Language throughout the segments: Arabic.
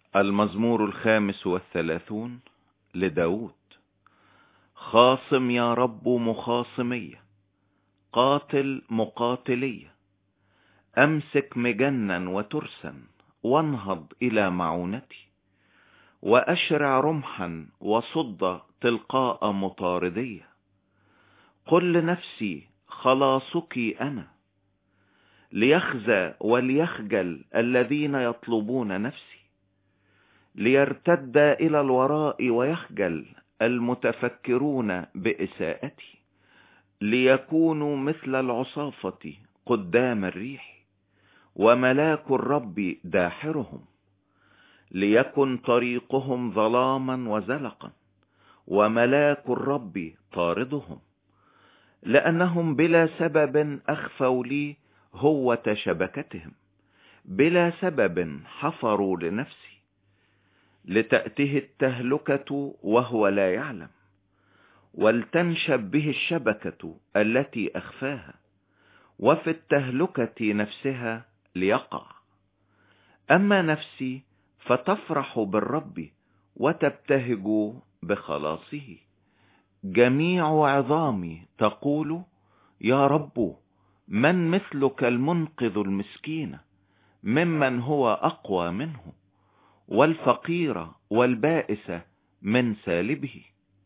المزمور 35 لداود. خاصم يا رب مخاصمي، قاتل مقاتلي، أمسك مجنا وترسا وانهض إلى معونتي، وأشرع رمحا وصد تلقاء مطاردية. قل لنفسي خلاصك أنا، ليخزى وليخجل الذين يطلبون نفسي، ليرتد إلى الوراء ويخجل المتفكرون بإساءتي، ليكونوا مثل العصافة قدام الريح، وملاك الرب داحرهم. ليكن طريقهم ظلاما وزلقا، وملاك الرب طاردهم، لأنهم بلا سبب أخفوا لي هوة شبكتهم، بلا سبب حفروا لنفسي، لتأته التهلكة وهو لا يعلم، ولتنشب به الشبكة التي أخفاها، وفي التهلكة نفسها ليقع. أما نفسي فتفرح بالرب وتبتهج بخلاصه. جميع عظامي تقول يا رب، من مثلك المنقذ المسكين ممن هو أقوى منه، والفقير والبائس من سالبه.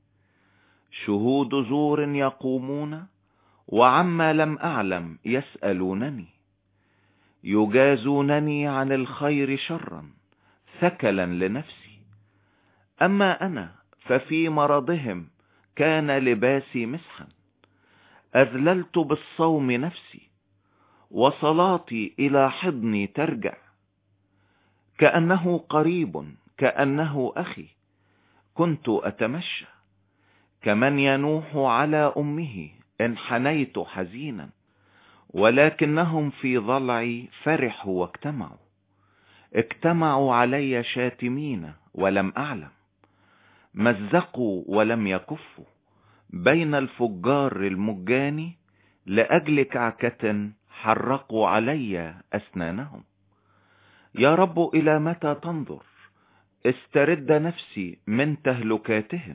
شهود زور يقومون، وعما لم أعلم يسألونني، يجازونني عن الخير شرا ثكلا لنفسي. أما أنا ففي مرضهم كان لباسي مسحا، أذللت بالصوم نفسي، وصلاتي إلى حضني ترجع. كأنه قريب كأنه أخي كنت أتمشى، كمن ينوح على أمه انحنيت حزينا، ولكنهم في ضلعي فرحوا واجتمعوا. اجتمعوا علي شاتمين ولم أعلم، مزقوا ولم يكفوا بين الفجار المجاني، لأجل كعكة حرقوا علي أسنانهم. يا رب إلى متى تنظر؟ استرد نفسي من تهلكاتهم،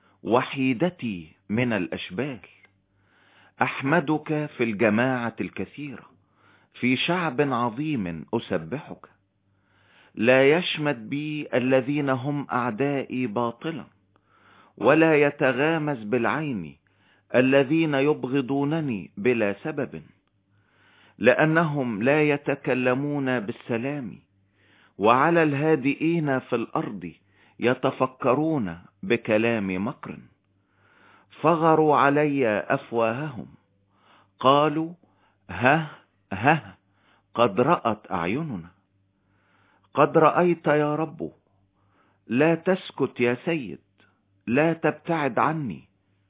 وحيدتي من الأشبال. أحمدك في الجماعة الكثيرة، في شعب عظيم أسبحك. لا يشمت بي الذين هم أعدائي باطلا، ولا يتغامز بالعين الذين يبغضونني بلا سبب، لأنهم لا يتكلمون بالسلام، وعلى الهادئين في الأرض يتفكرون بكلام مكر. فغروا علي أفواههم، قالوا ها ها قد رأت أعيننا. قد رأيت يا رب، لا تسكت يا سيد، لا تبتعد عني.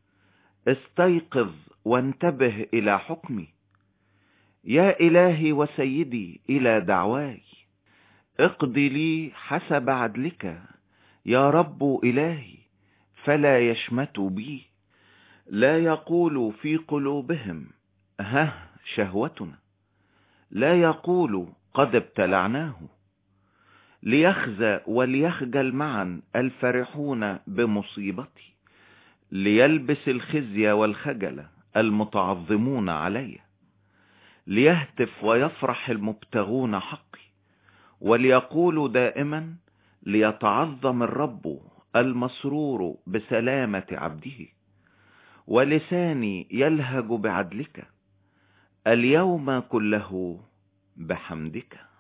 استيقظ وانتبه إلى حكمي، يا إلهي وسيدي إلى دعواي. اقضي لي حسب عدلك يا رب إلهي، فلا يشمتوا بي. لا يقول في قلوبهم ها شهوتنا، لا يقول قد ابتلعناه. ليخزى وليخجل معا الفرحون بمصيبتي، ليلبس الخزي والخجل المتعظمون علي. ليهتف ويفرح المبتغون حقي، وليقولوا دائما ليتعظم الرب المسرور بسلامة عبده. ولساني يلهج بعدلك اليوم كله بحمدك.